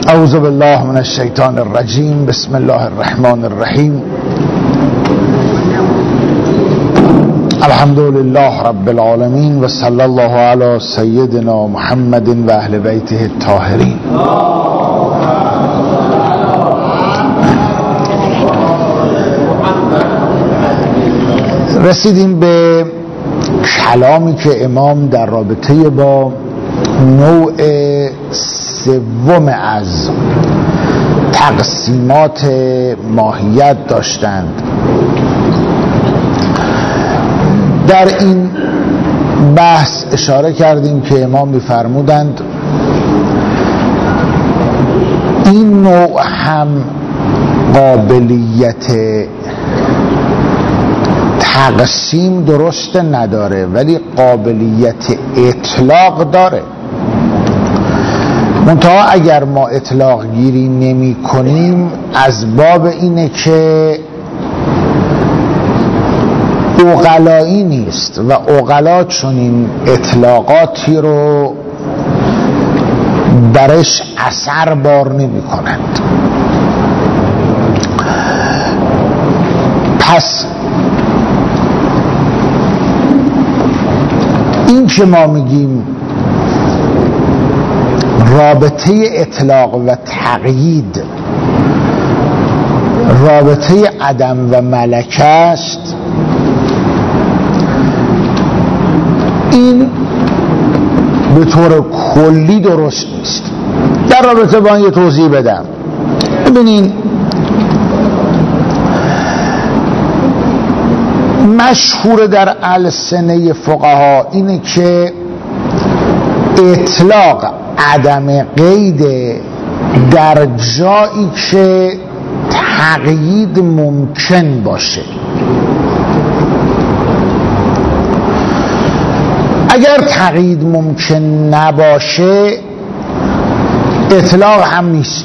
اعوذ بالله من الشیطان الرجیم. بسم الله الرحمن الرحیم. الحمد لله رب العالمین و صلی الله علی سیدنا محمد و اهل بیته الطاهرین. رسیدیم به کلامی که امام در رابطه با نوع سوم از تقسیمات ماهیت داشتند. در این بحث اشاره کردیم که امام می‌فرمودند این نوع هم قابلیت تقسیم درست نداره ولی قابلیت اطلاق داره. منتها اگر ما اطلاق گیری نمی کنیم از باب اینه که عقلایی نیست و عقلا چون این اطلاقاتی رو برش اثر بار نمی کنند. پس این که ما میگیم رابطه اطلاق و تقیید رابطه عدم و ملکه است، این به طور کلی درست نیست. در رابطه با این یه توضیح بدم. ببینین مشهور در السنه فقها اینه که اطلاق عدم قید در جایی که تقیید ممکن باشه. اگر تقیید ممکن نباشه اطلاق هم نیست.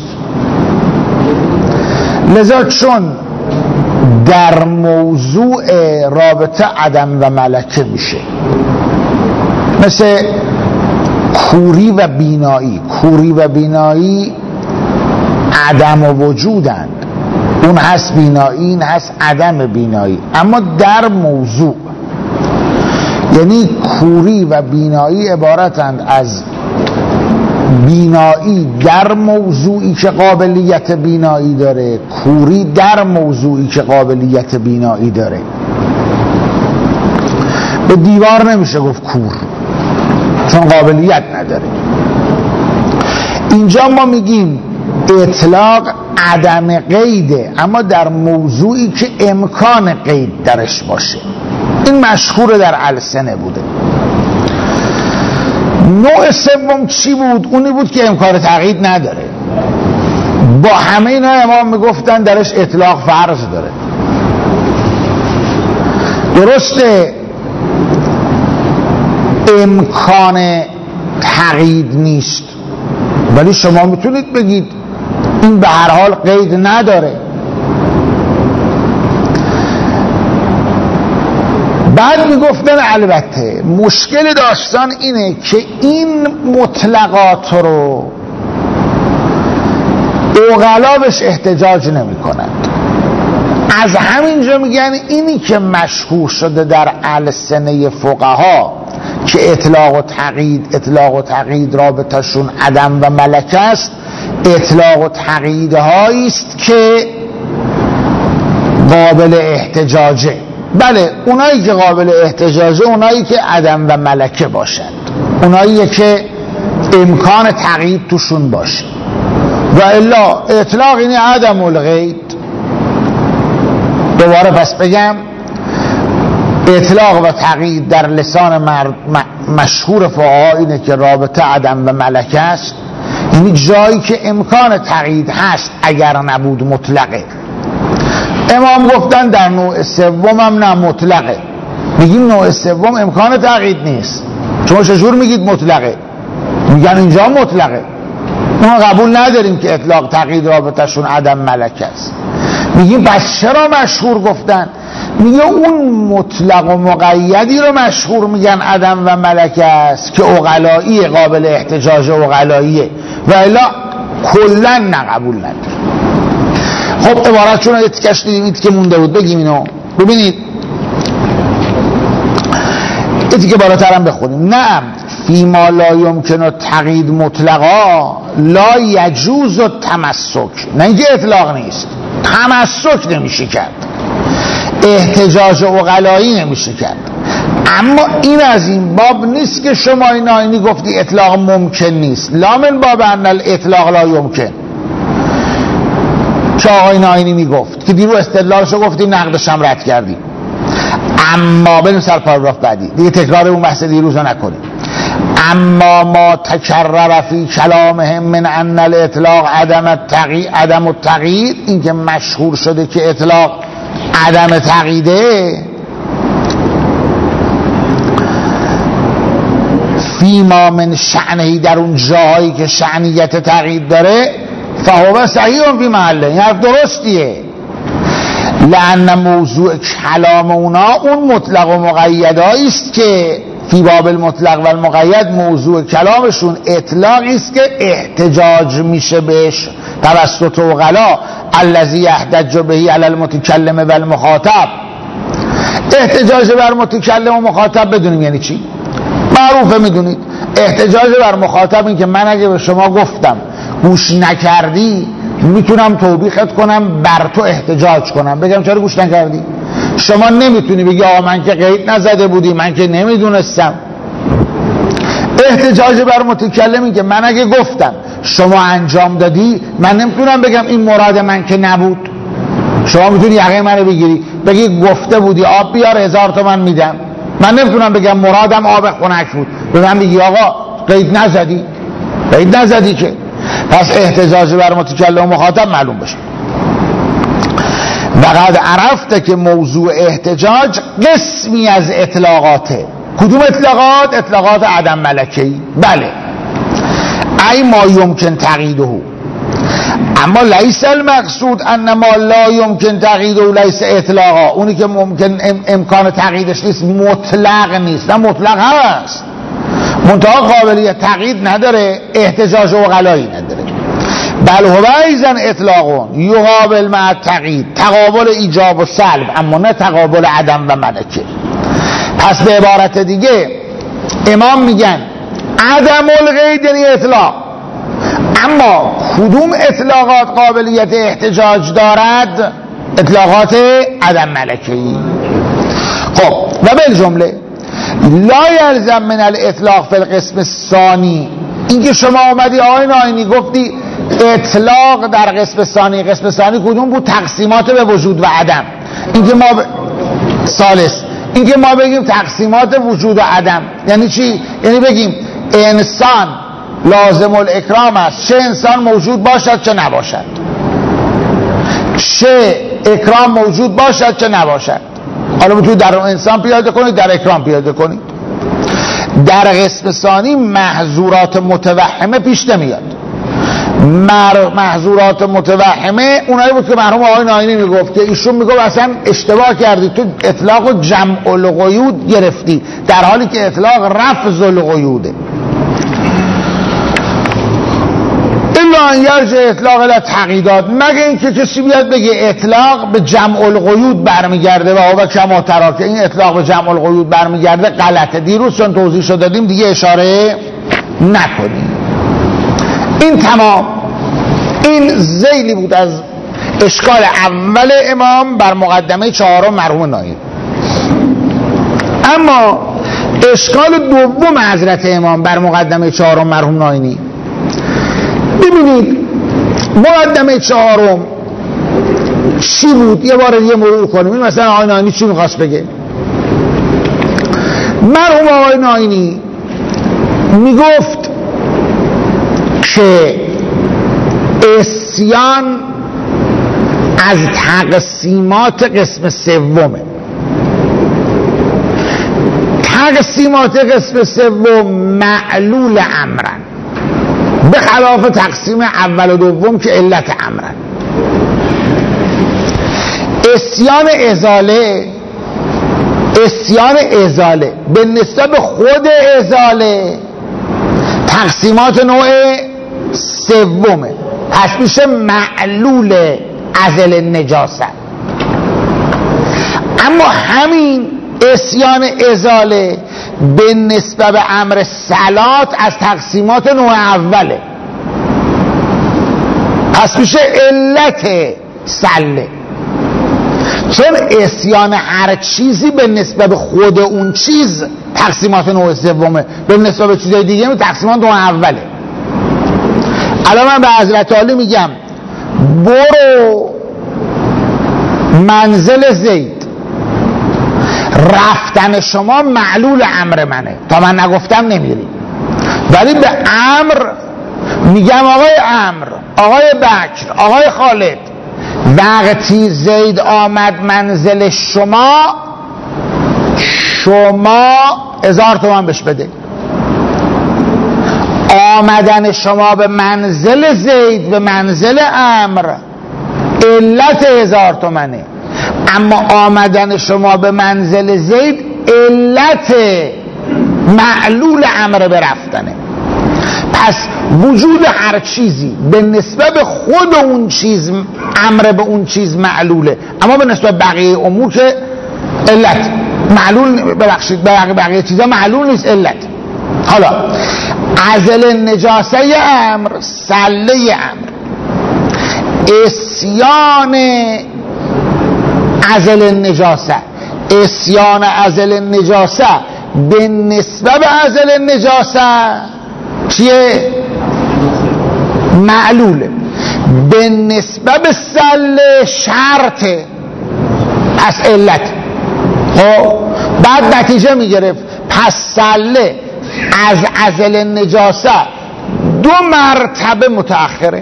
لذا چون در موضوع رابطه عدم و ملکه میشه، مثل کوری و بینایی. کوری و بینایی عدم و وجودند، اون هست بینایی، این هست عدم بینایی، اما در موضوع، یعنی کوری و بینایی عبارتند از بینایی در موضوعی که قابلیت بینایی داره، کوری در موضوعی که قابلیت بینایی داره. به دیوار نمیشه گفت کور چون قابلیت نداره. اینجا ما میگیم اطلاق عدم قیده اما در موضوعی که امکان قید درش باشه. این مشهور در السنه بوده. نوع سوم چی بود؟ اونی بود که امکان تقیید نداره. با همه اینا امام میگفتن درش اطلاق فرض داره. درسته امکان تقیید نیست ولی شما میتونید بگید این به هر حال قید نداره. بعد میگفتن البته مشکل داستان اینه که این مطلقات رو عقلا بهش احتجاج نمی کنند. از همینجا میگن اینی که مشهور شده در السنه فقها که اطلاق و تقیید رابطشون عدم و ملکه است، اطلاق و تقییدهایی است که قابل احتجاجه. بله اونایی که قابل احتجاجه اونایی که عدم و ملکه باشند، اونایی که امکان تقیید توشون باشه. و الا اطلاق اینه عدم القید. دوباره پس بگم اطلاق و تقیید در لسان مشهور فقها اینه که رابطه عدم و ملکه است، یعنی جایی که امکان تقیید هست اگر نبود مطلقه. امام گفتن در نوع سوم هم نه مطلقه. میگیم نوع سوم امکان تقیید نیست. شما چجور میگید مطلقه؟ میگن اینجا مطلقه. ما قبول نداریم که اطلاق تقیید رابطشون عدم ملکه است. میگیم پس چرا مشهور گفتن؟ میگه اون مطلق و مقیدی رو مشهور میگن عدم و ملکه است که عقلایی قابل احتجاج عقلاییه، و الا کلا نه قبول نداره. خب عبارتشون رو تیکش دیدیم که مونده بود بگیم اینو. ببینید یکی که بالاترم بخونیم. نه فیما لا یمکن تقیید مطلقا لا یجوز التمسک، نه اینکه اطلاق نیست، تمسک نمیشه کرد، احتجاج عقلایی نمیشه کرد. اما این از این باب نیست که شما این آینی گفتی اطلاق ممکن نیست، لا من باب ان الاطلاق لا یمکن که آقای ناینی میگفت که دیرو استدلالشو گفتیم نقدش هم رد کردیم. اما بریم سر پاراگراف بعدی دیگه، تکرار اون بحث دیروز رو نکنیم. اما ما تکرر فی کلامهم من ان الاطلاق عدم التقیید، این که مشهور شده که اطلاق عدم تقییده، فیما من شأنهی در اون جاهایی که شأنیت تقیید داره، فهو صحیح فی محله، این حرف درستیه. لأن موضوع کلام اونا اون مطلق و مقیدایی است که فی باب المطلق و المقید، موضوع کلامشون اطلاقی است که احتجاج میشه بهش توسط عقلا الذی یحتج به علی المتکلم و المخاطب. احتجاج بر متکلم و مخاطب بدونیم یعنی چی؟ معروفه میدونید. احتجاج بر مخاطب این که من اگه به شما گفتم گوش نکردی میتونم توبیخت کنم، بر تو احتجاج کنم، بگم چرا گوش نکردی؟ شما نمیتونی بگی آقا من که قید نزده بودی، من که نمیدونستم. احتجاج بر متکلم این که من اگه گفتم شما انجام دادی، من نمیتونم بگم این مراد من که نبود. شما میتونی یقه منو بگیری بگی گفته بودی آب بیار 1000 تومان میدم، من نمیتونم بگم مرادم آب خنک بود، به من بگی آقا قید نزدی، قید نزدی که. پس احتجاج بر متکلم و مخاطب معلوم بشه. وقد عرفت که موضوع احتجاج قسمی از اطلاقاته. کدوم اطلاقات؟ اطلاقات عدم ملکی. بله، ای ما یمکن تقییده، اما لیس المقصود ان ما لا یمکن تقییده لیس اطلاقا. اونی که ممکن امکان تقییدش نیست مطلق نیست، نه مطلق هست، منتها قابلیت تقیید نداره، احتجاج عقلایی نداره. بل هو ایضا اطلاق یقابل مع تقیید، تقابل ایجاب و سلب، اما نه تقابل عدم و ملکه. پس به عبارت دیگه امام میگن عدم القید یعنی اطلاق، اما کدوم اطلاقات قابلیت احتجاج دارد؟ اطلاقات عدم ملکی. خب و بالجمله لا یلزم من الاطلاق فی القسم الثانی، اینکه شما اومدی آقای ناینی گفتی اطلاق در قسم ثانی، قسم ثانی کدوم بود؟ تقسیمات به وجود و عدم. اینکه ما ثالث، اینکه ما بگیم تقسیمات وجود و عدم یعنی چی؟ یعنی بگیم انسان لازم الاکرام است، چه انسان موجود باشد چه نباشد، چه اکرام موجود باشد چه نباشد. حالا میتونید در انسان پیاده کنید، در اکرام پیاده کنید. در قسم ثانی محظورات متوهمه پیش نمیاد. محظورات متوهمه اونایی بود که مرحوم آقای ناینی میگفت که ایشون میگفت اصلا اشتباه کردی، تو اطلاق و جمع القیود گرفتی، در حالی که اطلاق رفض القیوده. الا ان یرجع اطلاق الی تقییدات، مگه اینکه کسی بیاد بگه اطلاق به جمع القیود برمیگرده و هو کما ترا، که این اطلاق به جمع القیود برمیگرده غلطه. دیروز چون توضیح دادیم دیگه اشاره نکنیم. این تمام، این ذیلی بود از اشکال اول امام بر مقدمه 4 مرحوم ناینی. اما اشکال دوم حضرت امام بر مقدمه 4 مرحوم ناینی، ببینید مقدمه 4 چی بود؟ یه بار دیگه مرور کنیم. این مثلا آقای ناینی چی میخواست بگه؟ مرحوم آقای ناینی میگفت که اسیان از تقسیمات قسم سومه. تقسیمات قسم سوم معلول امرن، به خلاف تقسیم اول و دوم که علت امرن. اسیان ازاله به نسبت خود ازاله تقسیمات نوع سومه. پس میشه معلول ازل نجاست. اما همین عصیان ازاله به نسبت به امر صلات از تقسیمات نوع اوله، پس میشه علت سله، چون عصیان هر چیزی به نسبت به خود اون چیز تقسیمات نوع سومه، به نسبت به چیزهای دیگه تقسیمات نوع اوله. الان من به حضرت عالی میگم برو منزل زید، رفتن شما معلول امر منه، تا من نگفتم نمیری، ولی به امر میگم آقای امر، آقای بکر، آقای خالد، وقتی زید آمد منزل شما 1000 تومان بهش بده. آمدن شما به منزل زید به منزل امر علت 1000 تومنه، اما آمدن شما به منزل زید علت معلول امر به رفتنه. پس وجود هر چیزی به نسبت به خود اون چیز امر به اون چیز معلوله، اما به نسبت بقیه امور که علت معلول، ببخشید بقیه چیزا معلول نیست، علت. حالا ازل نجاسه امر، سله امر، عصیان ازل نجاسه، عصیان ازل نجاسه به نسبت به ازل نجاسه چیه؟ معلوله. به نسبت به سله شرطه، پس علت. بعد نتیجه میگرفت پس سله از ازل نجاسه 2 مرتبه متأخره.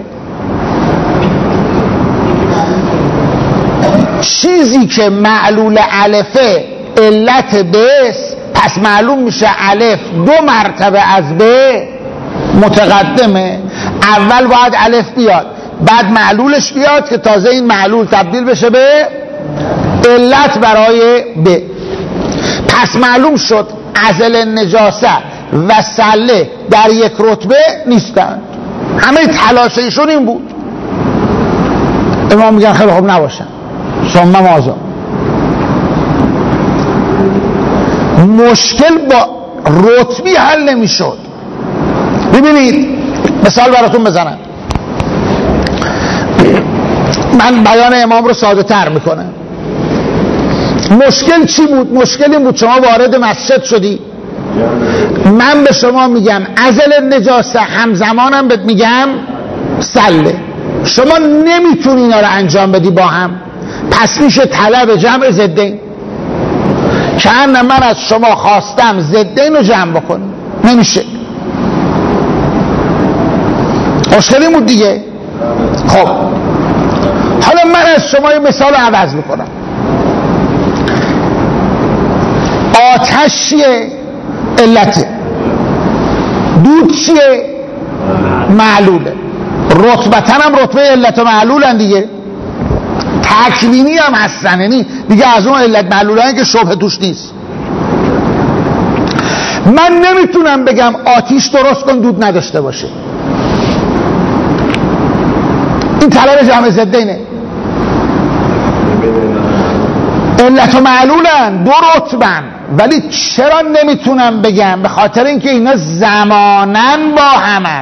چیزی که معلول الفه علت بس، پس معلوم میشه الف 2 مرتبه از ب متقدمه. اول باید الف بیاد، بعد معلولش بیاد که تازه این معلول تبدیل بشه به علت برای ب. پس معلوم شد ازل نجاسه و سله در یک رتبه نیستند. همه تلاششون این بود. امام میگن خیلی خوب نباشن، ثم ماذا؟ مشکل با رتبی حل نمیشد. ببینید مثال براتون بزنم، من بیان امام رو ساده تر میکنم. مشکل چی بود؟ مشکل این بود شما وارد مسجد شدی، من به شما میگم ازل نجاسه، همزمانم بهت میگم سله، شما نمیتونی اینا رو انجام بدی با هم، پس میشه طلب جمع ضدین. که من از شما خواستم ضدین رو جمع بکنم، نمیشه. مشکلی بود دیگه. خب حالا من از شما یه مثال رو عوض میکنم. آتش چیه؟ علته. دود چیه؟ معلوله. رتبتن هم رتبه علت و معلولن دیگه، تکوینی هم هستن، یعنی دیگه از اون علت معلولن که شبه توش نیست. من نمیتونم بگم آتیش درست کن دود نداشته باشه، این طلب جمع ضدینه. علت و معلولن 2 رتبن، ولی چرا نمیتونم بگم؟ به خاطر اینکه اینا زمانن با همن.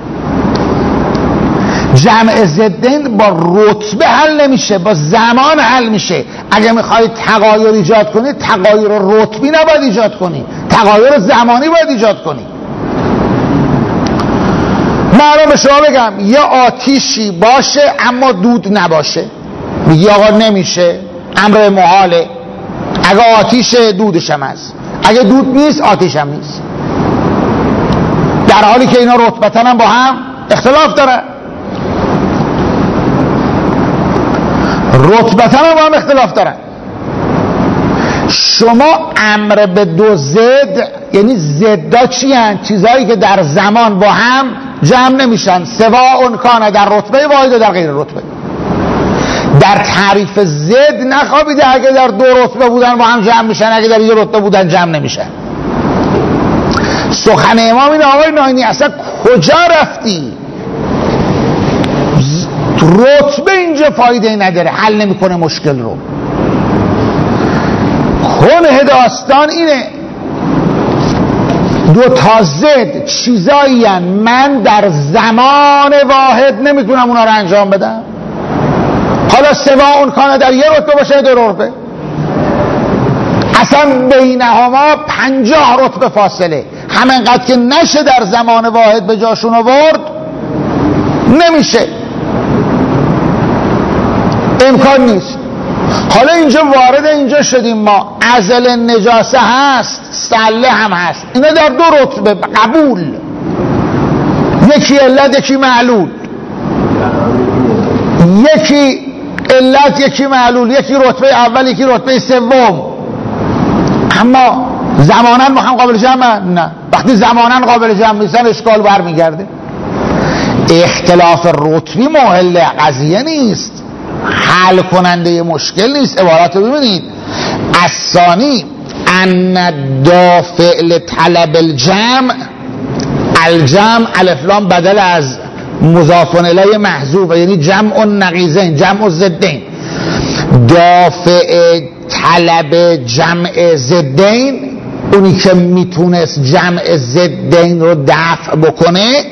جمع ضدین با رتبه حل نمیشه، با زمان حل میشه. اگه میخواید تغایر ایجاد کنید، تغایر رتبی نباید ایجاد کنید، تغایر زمانی باید ایجاد کنید. من به شما بگم یه آتیشی باشه اما دود نباشه، میگی آقا نمیشه، امر محاله. اگه آتیش دودش هم هست، اگه دود نیست آتیش هم نیست، در حالی که اینا رتبتن هم با هم اختلاف داره. رتبتن هم با هم اختلاف دارن. شما امر به 2 ضد، یعنی ضدا چی هن؟ چیزهایی که در زمان با هم جمع نمیشن. سواء کان در رتبه واحد و در غیر رتبه. در تعریف ضد نخوابیده اگه در 2 رتبه بودن با هم جمع میشن، اگه در 1 رتبه بودن جمع نمیشن. سخن امام اینه آقای ناینی اصلا کجا رفتی؟ رتبه اینجا فایده نداره، حل نمیکنه مشکل رو. کنه داستان اینه دو تا ضد چیزایی هن من در زمان واحد نمیتونم اونا رو انجام بدم. حالا سوا اون کانه در یه رتبه باشه 2 رتبه، اصلا بینهما 50 رتبه فاصله، همینقدر که نشه در زمان واحد به جاشون آورد نمیشه، امکان نیست. حالا اینجا وارد اینجا شدیم ما، عزل نجاسه هست، سله هم هست، اینا در 2 رتبه قبول، یکی علت یکی معلول، یکی علت یکی معلول، یکی رتبه اول یکی رتبه سوم. اما زمانا ما هم قابل جمع نه، وقتی زمانا قابل جمع نیستن اشکال برمیگرده. اختلاف رتبی محل قضیه نیست، حل کننده مشکل نیست. عبارت رو ببینید، الثانی ان دافع لطلب الجمع، الجمع الف لام بدل از مضاف الیه محذوف، یعنی جمع نقیضین، جمع ضدین. دافع طلب جمع ضدین، اونی که میتونست جمع ضدین رو دفع بکنه،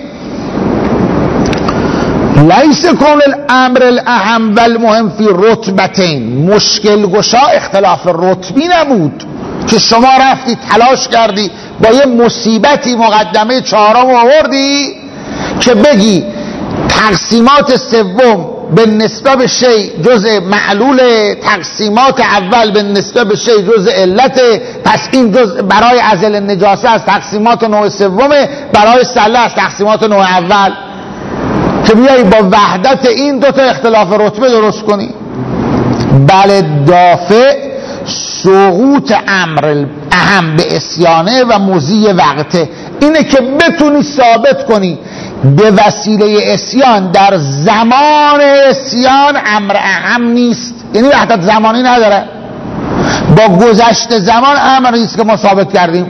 لیس کون الامر الاهم و المهم فی رتبتین، مشکل گشا اختلاف رتبی نبود که شما رفتی تلاش کردی با یه مصیبتی مقدمه 4 آوردی که بگی تقسیمات سوم به نسبت به شی جزء معلول، تقسیمات اول به نسبت به شی جزء علت، پس این جزء برای عزل نجاسه از تقسیمات نوع سومه، برای سله از تقسیمات نوع اول، که بیایی با وحدت این 2 تا اختلاف رتبه درست کنی. بله، دافع سقوط امر اهم به اسیانه و مضی وقته، اینه که بتونی ثابت کنی به وسیله اسیان در زمان اسیان امر اهم نیست، یعنی وحدت زمانی نداره، با گذشت زمان امر نیست که ما ثابت کردیم.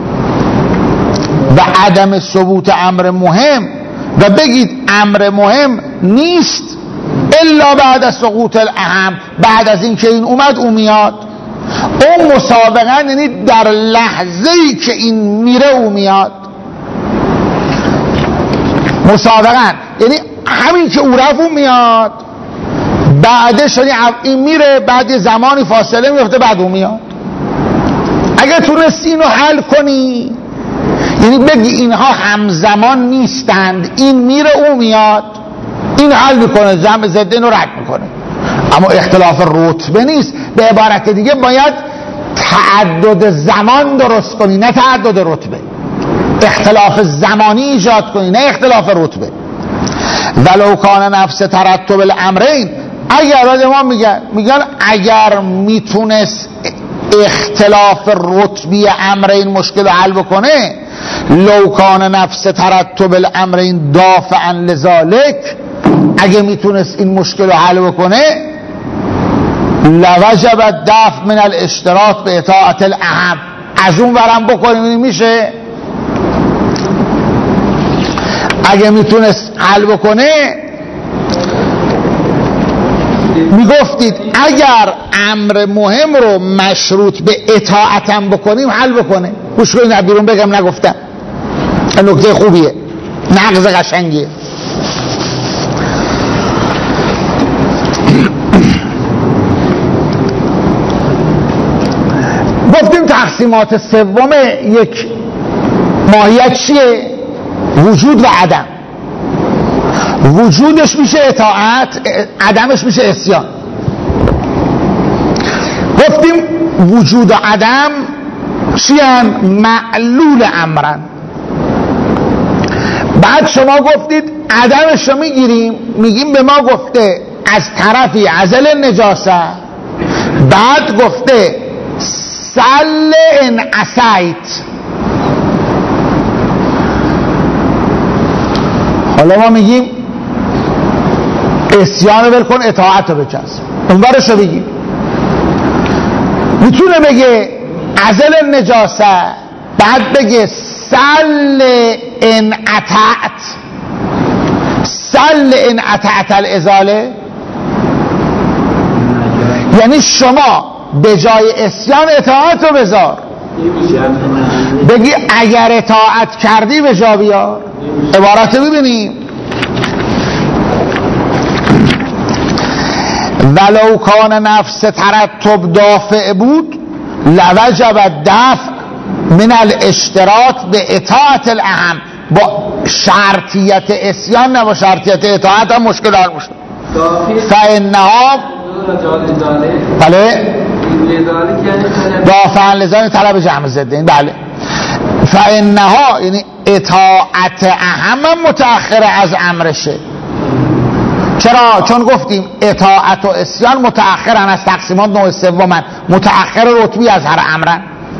و عدم ثبوت امر مهم، و بگید امر مهم نیست الا بعد از سقوط الاهم، بعد از این که این اومد اون میاد. اون مسابقا یعنی در لحظه‌ای که این میره اون میاد، مسابقا یعنی همین که او رفت اون میاد، بعدش یعنی این میره، بعد یه زمانی فاصله میفته بعد اون میاد. اگه تونستی اینو حل کنی، یعنی بگی اینها همزمان نیستند، این میره اون میاد، این حل میکنه، جمع ضدین رو رد میکنه. اما اختلاف رتبه نیست، به عبارت دیگه باید تعدد زمان درست کنی نه تعدد رتبه، اختلاف زمانی ایجاد کنی نه اختلاف رتبه. ولو کان نفس ترتب الامرین، اگر ما میگن اگر میتونست اختلاف رتبی امرین مشکل حل بکنه، لو کان نفس ترتب الامرین دافعا لذالک، اگه میتونست این مشکل حل بکنه، لوجب الدفع من الاشتراط به اطاعت الاهم، از اون ورم بکنیم میشه. اگه میتونست حل بکنه میگفتید اگر امر مهم رو مشروط به اطاعتم بکنیم حل بکنه. گوش کنید بیرون بگم نگفتم، نکته خوبیه، نقض قشنگیه. گفتیم تقسیمات سوم یک ماهیت چیه؟ وجود و عدم. وجودش میشه اطاعت، عدمش میشه عصیان. گفتیم وجود و عدم چیان؟ معلول امرن. بعد شما گفتید عدمش رو میگیم به ما گفته از طرفی عزل نجاسه، بعد گفته سل ان عصیت. حالا ما میگیم عصیان رو ول کن، اطاعت رو بچسب، اون برش رو بگیم. میتونه بگه عزل نجاسه بعد بگه سل ان اطعت، سل ان اطعت الازاله، یعنی شما به جای اسیان اطاعت رو بذار، بگی اگر اطاعت کردی به جا بیار. عبارت ببینیم، ولو کان نفس ترتب دافع بود لوجب الدفع من الاشتراط به اطاعت الاهم. با شرطیت اسیان نه با شرطیت اطاعت هم مشکل حل میشه. فانها بله دافعا لزان طلب جمع ضدین، بله فانها یعنی اطاعت اهم متأخر از امرشه. چرا؟ چون گفتیم اطاعت و اسیان متأخرن از تقسیمات نوع سومن، متأخر رتبی از هر امرن.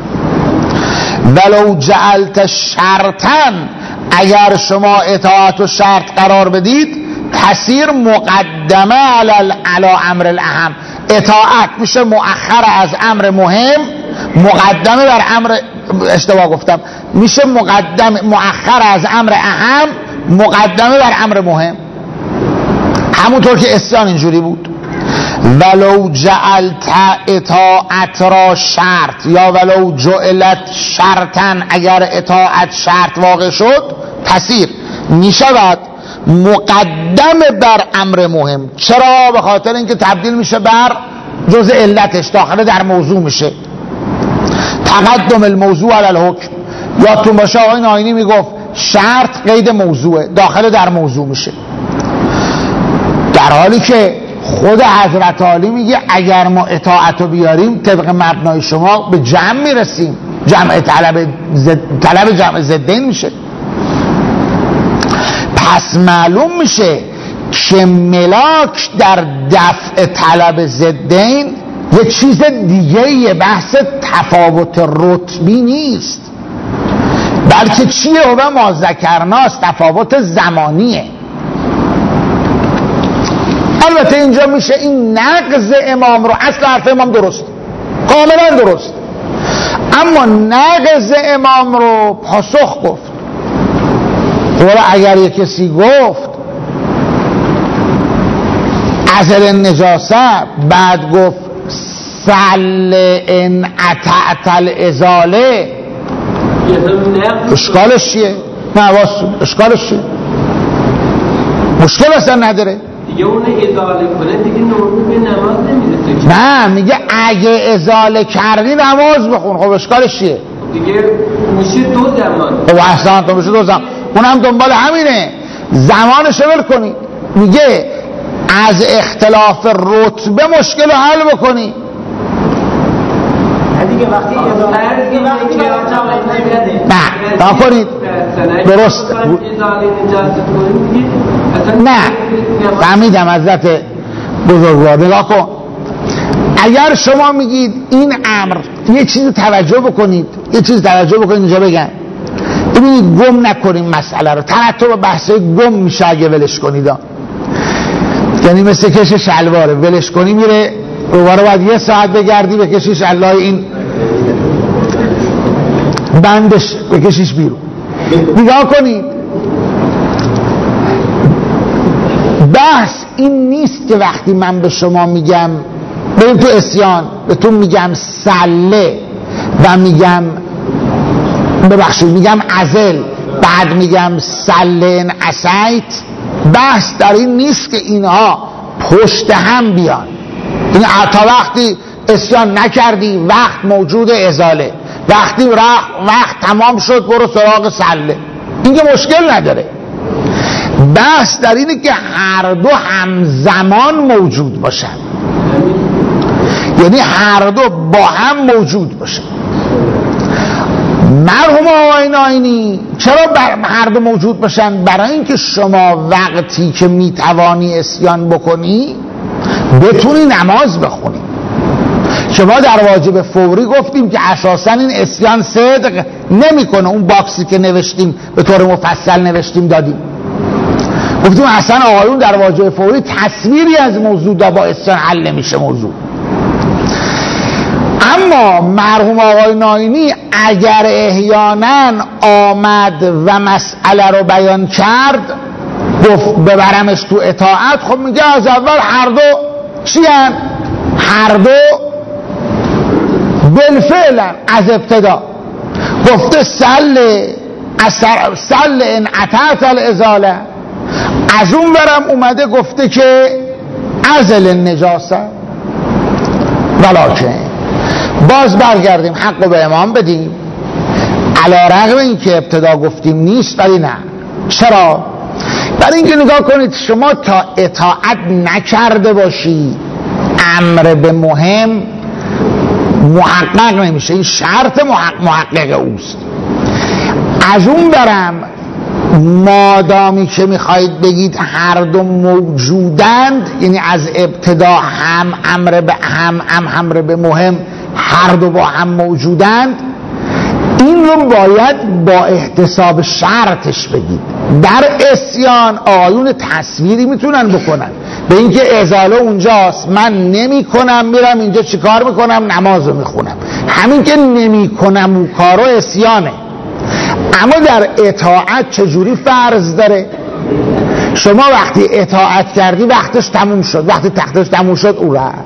ولو جعلت شرطا، اگر شما اطاعت و شرط قرار بدید، تسیر مقدمه علی امر الاهم، اطاعت میشه مؤخر از امر مهم، مقدمه بر امر، اشتباه گفتم، میشه مؤخر از امر اهم، مقدمه بر امر مهم، همونطور که اسیان اینجوری بود. ولو جعلت اطاعت را شرط، یا ولو جعلت شرطا، اگر اطاعت شرط واقع شد، تسیر میشود مقدم بر امر مهم. چرا؟ به خاطر اینکه تبدیل میشه بر جزء علتش، داخل در موضوع میشه. تقدم الموضوع علی الحکم، یا تو باشه آقای ناینی میگفت شرط قید موضوعه، داخل در موضوع میشه، در حالی که خود حضرت عالی میگه اگر ما اطاعت رو بیاریم طبق مبنای شما به جمع میرسیم، جمع طلب جمع ضدین میشه. پس معلوم میشه که ملاک در دفع طلب ضدین یه چیز دیگه، یه بحث تفاوت رتبی نیست، بلکه چیه؟ و ما ذکرناست، تفاوت زمانیه. البته اینجا میشه این نقض امام رو، اصل حرف امام درست، کاملا درست، اما نقض امام رو پاسخ گفت. ولی اگر یک کسی گفت ازل نجاسه، بعد گفت سل ان اطعت الازاله، اشکالش چیه؟ نه واسه اشکالش چیه؟ مشکل اصلا نداره دیگه. اون ازاله کنه دیگه نورمه به نماز نمیرسه. نه میگه اگه ازاله کردی نماز بخون. خب اشکالش چیه؟ دیگه میشه دو زمان. خب احسن تو میشه دو زمان، اونم دنبال همینه، زمانش رو ول کنی. میگه از اختلاف رتبه مشکل رو حل بکنی. دیگه وقتی نه تا کنید درست نه فهمیدم حضرت بزرگوار. نگاه کن، اگر شما میگید این امر، یه چیز توجه بکنید، اینجا بگن ببینید گم نکنیم مسئله رو، ترتب بحث گم میشه اگه ولش کنید، یعنی مثل کش شلواره، ولش کنی میره دوباره باید یه ساعت بگردی بکشیش الله این بندش بکشیش بیرون. نگاه کنید، بحث این نیست که وقتی من به شما میگم بریم تو اسیان، به تو میگم سله و میگم ببخشید میگم ازل، بعد میگم سلن اسیت، بحث در این نیست که اینها پشت هم بیان. این تا وقتی اسیان نکردی وقت موجود ازاله، وقتی وقت تمام شد برو سراغ سله، این که مشکل نداره. بحث در اینه که هر دو همزمان موجود باشن، یعنی هر دو با هم موجود باشن. مرحوم آقای ناینی چرا هر دو موجود باشن؟ برای اینکه شما وقتی که میتوانی اسیان بکنی بتونی نماز بخونی. شما در واجب فوری گفتیم که اساسا این اسیان صدق نمیکنه، اون باکسی که نوشتیم به طور مفصل نوشتیم دادیم، گفتیم اصلا آقایون در واجب فوری تصویری از موضوع دا با اسیان حل نمیشه موضوع. اما مرحوم آقای ناینی اگر احیانا آمد و مسئله رو بیان کرد، گفت ببرمش تو اطاعت، خب میگه از اول هر دو چی هن؟ هر دو بالفعلا از ابتدا گفته سل ان اطعت الازاله، از اون برم اومده گفته که ازل النجاسه. ولکن باز برگردیم حق به امام بدیم، علی رغم این که ابتدا گفتیم نیست، ولی نه. چرا؟ برای اینکه نگاه کنید شما تا اطاعت نکرده باشی امر به مهم محقق نمیشه، این شرط محقق اوست. از اون برم مادامی که میخواید بگید هر دو موجودند، یعنی از ابتدا هم امر به مهم هر دو با هم موجودند، این رو باید با احتساب شرطش بگید. در عصیان آیون تصویری میتونن بکنن به اینکه ازاله اونجاست، من نمی کنم میرم اینجا چیکار میکنم؟ نماز رو میخونم. همین که نمی کنم اون کارو عصیانه. اما در اطاعت چجوری فرض داره؟ شما وقتی اطاعت کردی وقتش تموم شد، وقتی تختش تموم شد او رفت.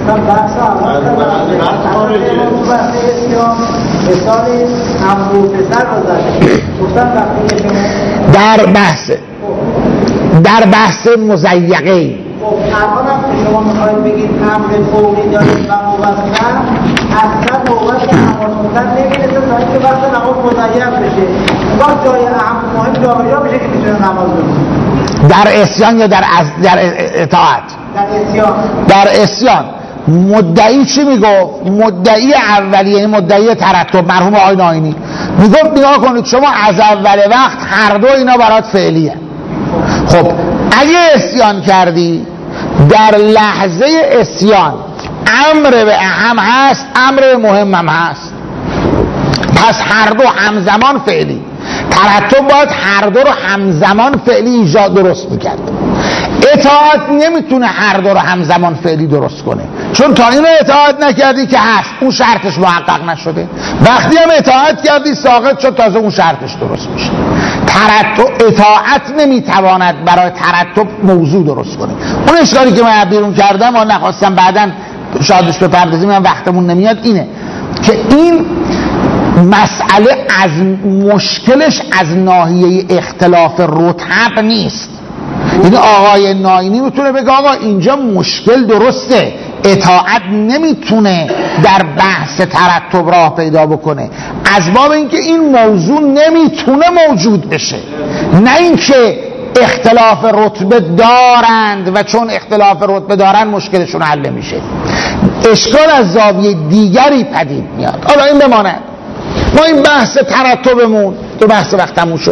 در بحث مضیقه ای الان هم شما میخواید بگید امر فوری دارید و موثر، اصلا نوبت نماز خوندن نمیرسه تا اینکه وقت نماز مضیق بشه، وقت جای اهم مهم جابجا بشه که میتونه نماز بخونه. در عصیان یا در اطاعت؟ در عصیان مدعی چی میگفت؟ مدعی اولی، یعنی مدعی ترتب، مرحوم آقای ناینی میگفت نگاه کنید شما از اول وقت هر دو اینا برات فعلیه. خب اگه عصیان کردی در لحظه عصیان امر به اهم هست، امر به مهم هم هست، پس هر دو همزمان فعلی. ترتب باید هر دو رو همزمان فعلی ایجاد درست میکرد. اطاعت نمیتونه هر دو رو همزمان فعلی درست کنه، چون تا اینو اطاعت نکردی که هست، اون شرطش محقق نشده. وقتی هم اطاعت کردی ساقط شد، تازه اون شرطش درست میشه. اطاعت نمیتواند برای ترتب موضوع درست کنه. اون اشکالی که من بیرون کردم و نخواستم بعداً شادش بپردازیم، من وقتمون نمیاد، اینه که این مسئله از مشکلش از ناحیه اختلاف رتب نیست. این آقای ناینی میتونه بگه آقا اینجا مشکل درسته، اطاعت نمیتونه در بحث ترتب راه پیدا بکنه، از باب اینکه این موضوع نمیتونه موجود بشه، نه اینکه اختلاف رتبه دارند و چون اختلاف رتبه دارند مشکلشون حل میشه. اشکال از زاویه دیگری پدید میاد. حالا این بماند، ما این بحث ترتبمون تو بحث وقت تموم شد،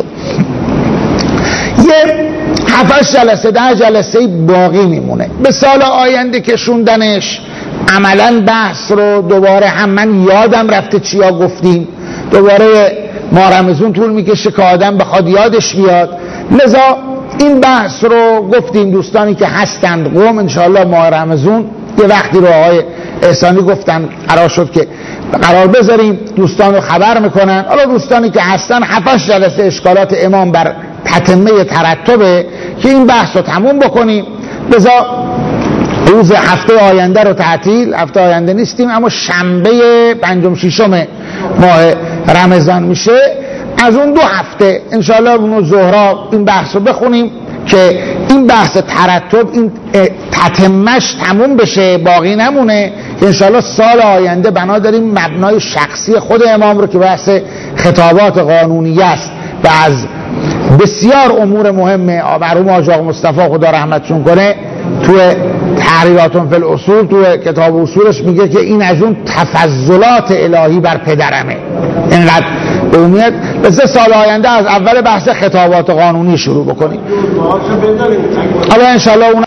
یه 7 جلسه 10 جلسه باقی میمونه. به سال آینده کشوندنش عملا بحث رو دوباره هم من یادم رفته چیا گفتیم، دوباره ماه رمضان طول میکشه که آدم بخواد یادش بیاد، لذا این بحث رو گفتیم دوستانی که هستند قوم انشاءالله ماه رمضان یه وقتی رو آقای احسانی گفتن قرار شد که قرار بذاریم، دوستان رو خبر میکنن. حالا دوستانی که هستن 7 جلسه اشکالات امام بر تتمه ترتبه که این بحث رو تموم بکنیم. لذا روز هفته آینده رو تعطیل، هفته آینده نیستیم، اما شنبه 5 6 ماه رمضان میشه، از اون 2 هفته انشاءالله اون ظهرا این بحث رو بخونیم که این بحث ترتب این تتمهش تموم بشه، باقی نمونه. انشاءالله سال آینده بنا داریم مبنای شخصی خود امام رو که بحث خطابات قانونی است و از بسیار امور مهمه، مرحوم حاج آقا مصطفی خدا رحمتشون کنه تو تحریراتون فی الاصول تو کتاب اصولش میگه که این از اون تفضلات الهی بر پدرمه، اینقدر به امیت بسه سال آینده از اول بحث خطابات قانونی شروع بکنیم. حالا انشاءالله